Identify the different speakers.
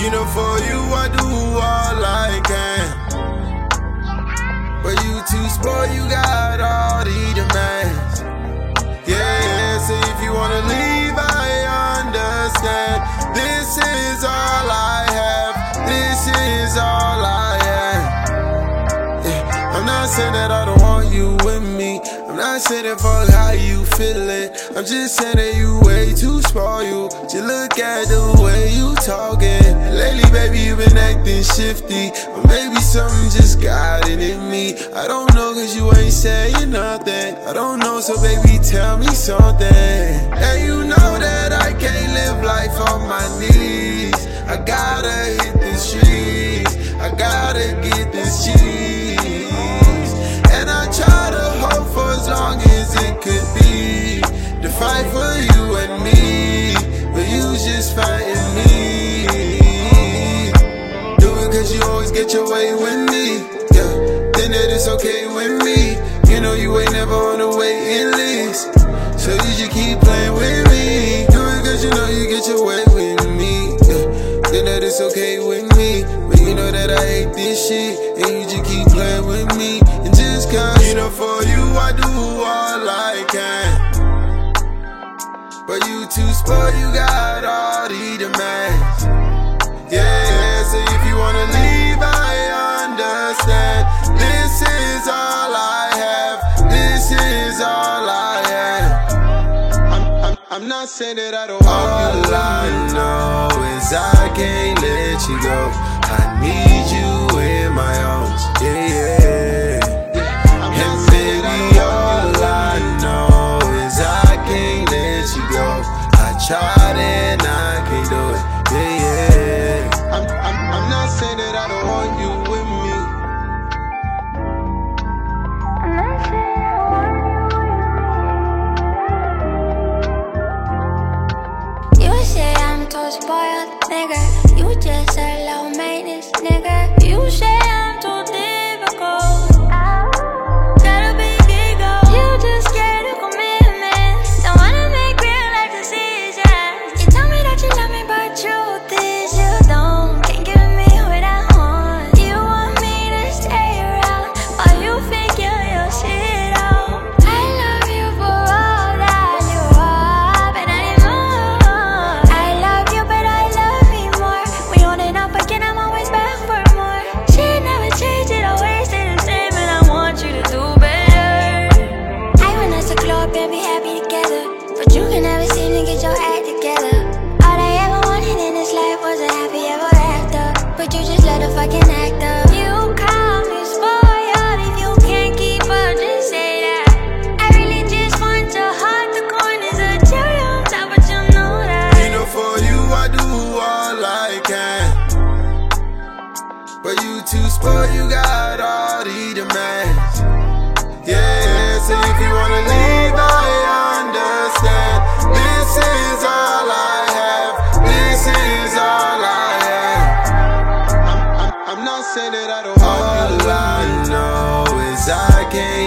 Speaker 1: You know, for you I do all I can, but you too spoiled, you got all the demands. Yeah, so if you wanna leave, I understand. This is all I have, this is all I am. Yeah, I'm not saying that I don't want you with me, I'm not saying that fuck how you feelin'. I'm just saying that you way too spoiled. Just look at the way you talking. Lately, baby, you been acting shifty, or maybe something just got it in me. I don't know, cause you ain't saying nothing. I don't know, so baby, tell me something. And you know that I can't live life on my knees. I gotta hit the streets, I gotta get this cheese. And I try to hope for as long as it could be, to fight for you and me, but you just fighting me. Do it cause you always get your way with me, yeah, then that it's okay with me. You know you ain't never on the waiting list, so you just keep playing with me. Do it cause you know you get your way with me, yeah, then that it's okay with me. But you know that I hate this shit, and you just keep playing with me. And just cause, you know, for you I do all I can, but you too spoiled, you got all the demands. Yeah, so if you wanna leave, I understand. This is all I have, this is all I am. I'm not saying that I don't want you. All I know is I can't let you go. I need you in my arms, yeah, yeah. And baby, all I know is I can't let you go. I tried and I can't do it, yeah, yeah. I'm not saying that I don't want you with me.
Speaker 2: I'm not saying I want you with me. You say I'm too spoiled, nigga. You just a low maintenance, nigga. You say I'm too difficult. Got a big ego. You just scared of commitment. Don't wanna make real life decisions. You tell me that you love me, but truth is you don't. Can't give me what I want. You want me to stay around while you figure your shit out. I love you for all that you are, but I need more. I love you, but I love me more. We on and up again, I'm always back for more. Shit never changed, it always stay the same, and I want you to do better. I want us to glow up and be happy together, but you can never seem to get your act together. All I ever wanted in this life was a happy ever after, but you just let a fucking act up. You call me spoiled, if you can't keep up, just say that. I really just want your heart, the corners a cherry on top, but you know that.
Speaker 1: You know, for you I do all I can, but you too spoiled, you got all the demands. Yeah, so if you wanna leave, I understand. This is all I have, this is all I am. I'm not saying that I don't want you. All I know is I can't